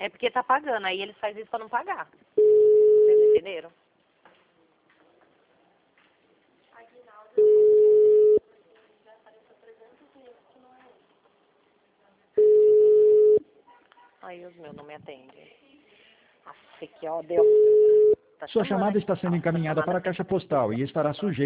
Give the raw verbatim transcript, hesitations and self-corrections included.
É porque tá pagando, aí eles fazem isso pra não pagar. Vocês entenderam? Aí os meus não me atendem. Nossa, que ó, deu. Tá Sua chamando chamada aqui. está sendo Nossa, encaminhada chamada para a caixa postal e estará sujeita